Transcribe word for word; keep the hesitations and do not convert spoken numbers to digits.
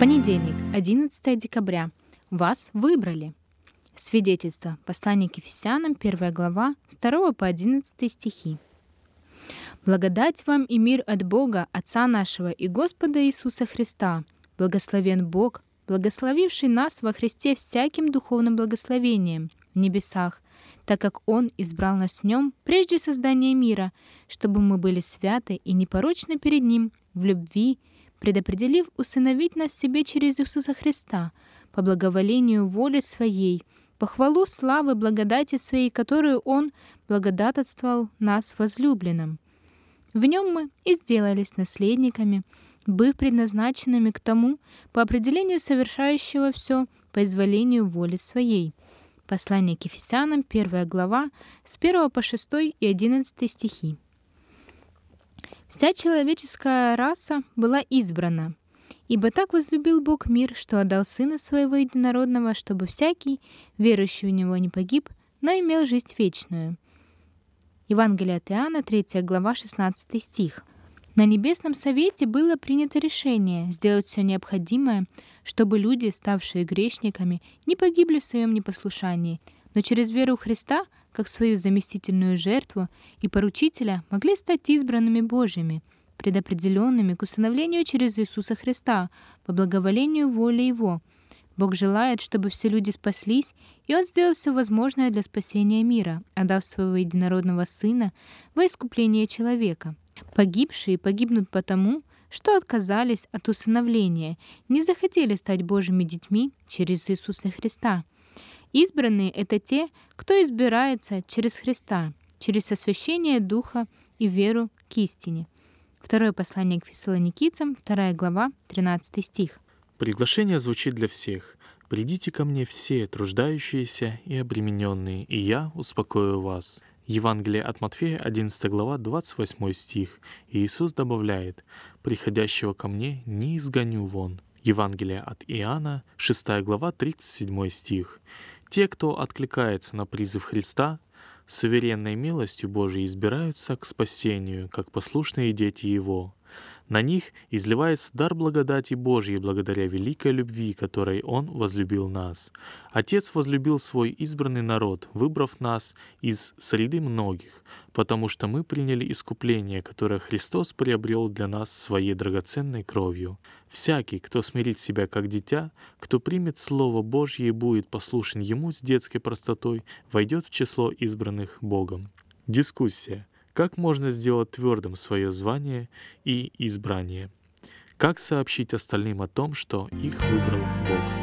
Понедельник, одиннадцатое декабря. Вас выбрали. Свидетельство. Послание к Ефесянам, первая глава, с второго по одиннадцатый стихи. Благодать вам и мир от Бога, Отца нашего и Господа Иисуса Христа. Благословен Бог, благословивший нас во Христе всяким духовным благословением в небесах, так как Он избрал нас в Нем прежде создания мира, чтобы мы были святы и непорочны перед Ним в любви, предопределив усыновить нас себе через Иисуса Христа, по благоволению воли Своей, по хвалу славы благодати Своей, которую Он благодатствовал нас возлюбленным. В Нем мы и сделались наследниками, быв предназначенными к тому, по определению совершающего все, по изволению воли Своей. Послание к Ефесянам, первая глава, с первого по шестой и одиннадцатый стихи. Вся человеческая раса была избрана, ибо так возлюбил Бог мир, что отдал Сына Своего Единородного, чтобы всякий, верующий в Него, не погиб, но имел жизнь вечную. Евангелие от Иоанна, третья глава, шестнадцатый стих. На Небесном Совете было принято решение сделать все необходимое, чтобы люди, ставшие грешниками, не погибли в своем непослушании, но через веру в Христа, как свою заместительную жертву и поручителя, могли стать избранными Божьими, предопределенными к усыновлению через Иисуса Христа, по благоволению воли Его. Бог желает, чтобы все люди спаслись, и Он сделал все возможное для спасения мира, отдав Своего Единородного Сына во искупление человека. Погибшие погибнут потому, что отказались от усыновления, не захотели стать Божьими детьми через Иисуса Христа. Избранные — это те, кто избирается через Христа, через освящение Духа и веру к истине. Второе послание к Фессалоникийцам, вторая глава, тринадцатый стих. Приглашение звучит для всех. «Придите ко мне все, труждающиеся и обремененные, и я успокою вас». Евангелие от Матфея, одиннадцатая глава, двадцать восьмой стих. И Иисус добавляет: «Приходящего ко мне не изгоню вон». Евангелие от Иоанна, шестая глава, тридцать седьмой стих. Те, кто откликается на призыв Христа, суверенной милостью Божией избираются к спасению, как послушные дети Его. На них изливается дар благодати Божьей благодаря великой любви, которой Он возлюбил нас. Отец возлюбил свой избранный народ, выбрав нас из среды многих, потому что мы приняли искупление, которое Христос приобрел для нас своей драгоценной кровью. Всякий, кто смирит себя как дитя, кто примет Слово Божье и будет послушен Ему с детской простотой, войдет в число избранных Богом. Дискуссия. Как можно сделать твердым свое звание и избрание? Как сообщить остальным о том, что их выбрал Бог?